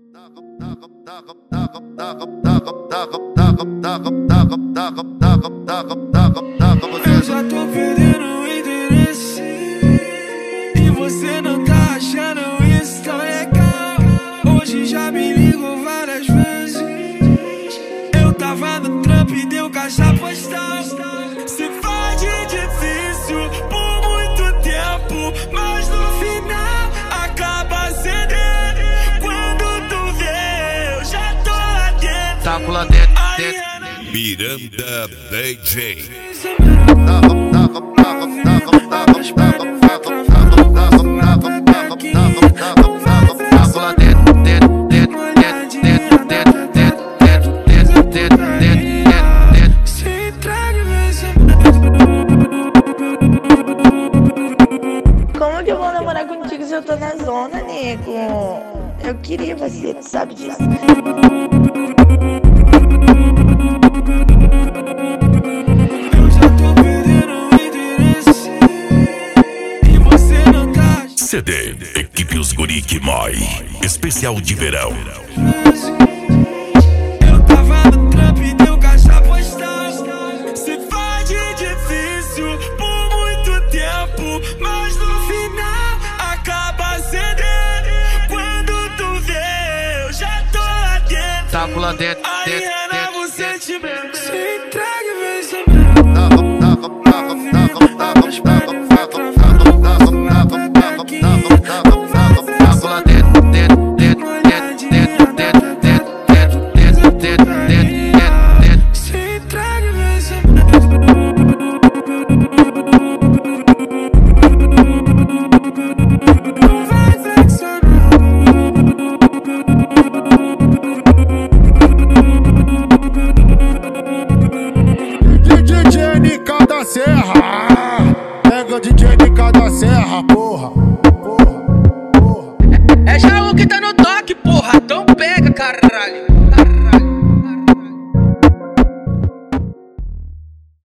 Eu já tô perdendo o interesse e você não tá achando isso tão legal. Hoje já me ligou várias vezes. Eu tava no trampo e deu caixa postal. Se faz de difícil por muito tempo, mas no final acaba cedendo. Quando tu vê, eu já tô lá dentro. Tá lá dentro. Miranda DJ. Como que eu vou namorar contigo se eu tô na zona, nego? Eu queria você, tu sabe disso. CD Equipe Os Guri que Mói especial de verão. Eu tava no trampo e deu caixa postal. Se faz de difícil por muito tempo, mas no final acaba cedendo. Quando tu vê, eu já tô lá dentro. Tá lá dentro. Aí renova o sentimento. Se entrega e vem sem DJ NK da Serra, pega o DJ NK da Serra, porra. É Jaú que tá no toque, porra, então pega, caralho.